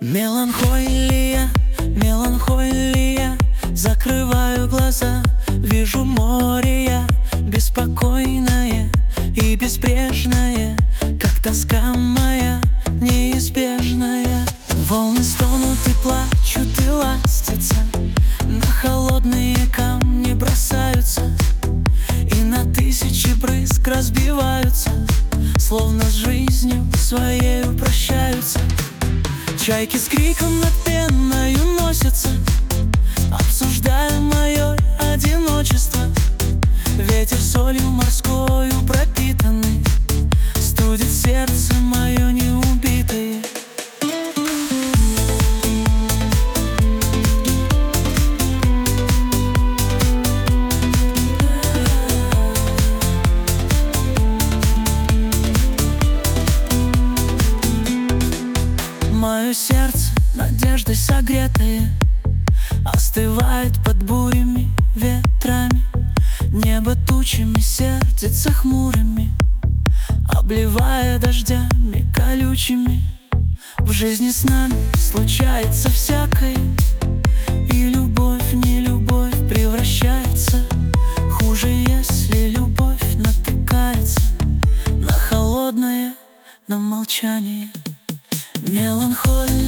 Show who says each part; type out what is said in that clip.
Speaker 1: Меланхолия, меланхолия. Закрываю глаза, вижу море я, беспокойное и безбрежное, как тоска моя неизбежная. Волны стонут и плачут и ластятся, на холодные камни бросаются, и на тысячи брызг разбиваются, словно с жизнью своею прощаются. Чайки с криком над пеною носятся, обсуждая мое одиночество. Ветер солью морскою пропитанный студит сердце мое неубитое. Мое сердце, надеждой согретое, остывает под бурями, ветрами. Небо тучами сердится хмурыми, обливая дождями колючими. В жизни с нами случается всякое, и любовь в нелюбовь превращается. Хуже, если любовь натыкается на холодное, на молчание. Меланхолия.